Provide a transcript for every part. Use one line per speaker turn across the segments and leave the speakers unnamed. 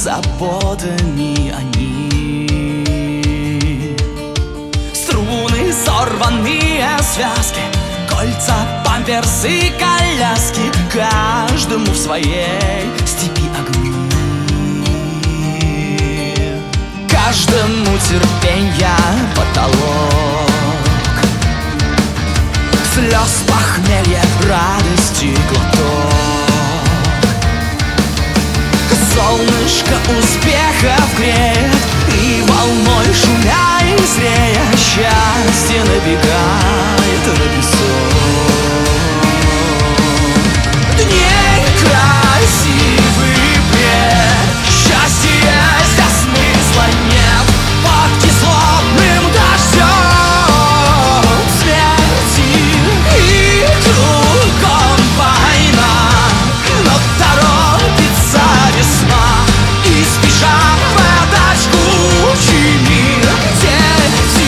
заботами они. Струны, сорванные связки, кольца, памперсы, коляски, каждому в своей степи огни. Каждому терпенья потолок, слез, похмелья, радости глоток. Солнышко успехов греет, и волной шумя и зрея счастье набегает на песок. Дней красивый бред, счастье здесь смысла нет. Под кислотным дождем смерти и кругом война, но торопится весна, и спешат в этот жгучий мир дети.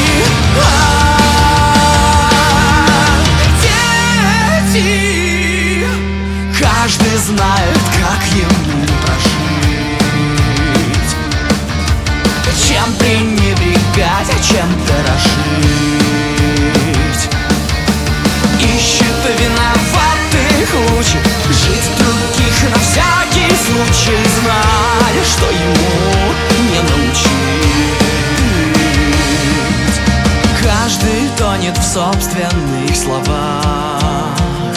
Дети. Каждый знает, как ему прожить, чем пренебрегать, а чем дорожить. Ищет виноватых, учит жить других на всякий случай, зная, что ему не научить. Каждый тонет в собственных словах,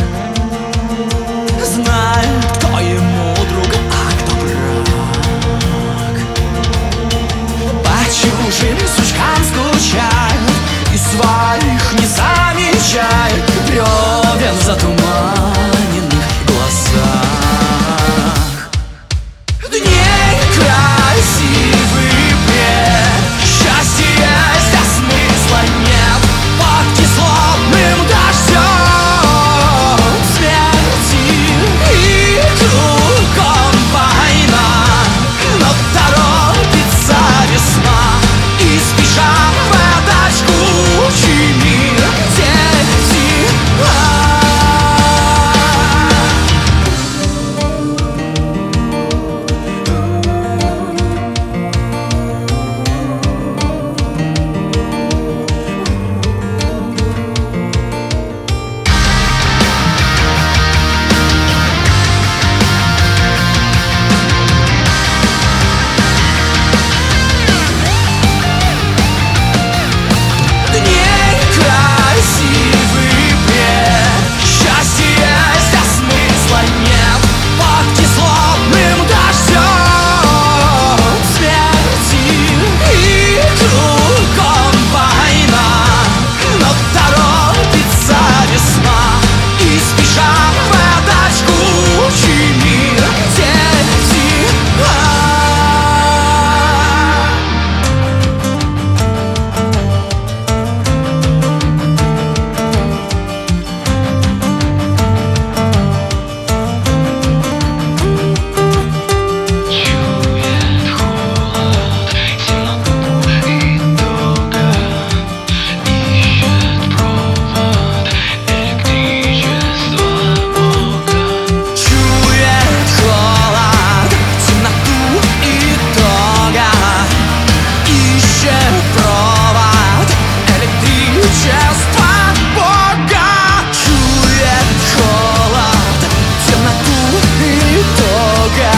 знает, кто ему друг, а кто враг. По чужим сучкам скучает и своих не замечает, бревен в затуманенных глазах. Дней красивый бред, счастья здесь смысла нет. Под кислотным дождем смерти и кругом война, но торопится весна, и спешат в этот жгучий мир дети. Дней красивый бред, счастья здесь смысла нет. Под кислотным дождем смерти и кругом война, но торопится весна, и спешат в этот жгучий мир дети.
Чует холод, темноту и долго ищет провод электричества Бога.
Чует холод, темноту и тога, ищет провод электричества Бога. Чует холод, темноту и тога,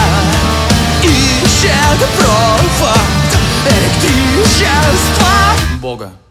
ищет провод электричества Бога.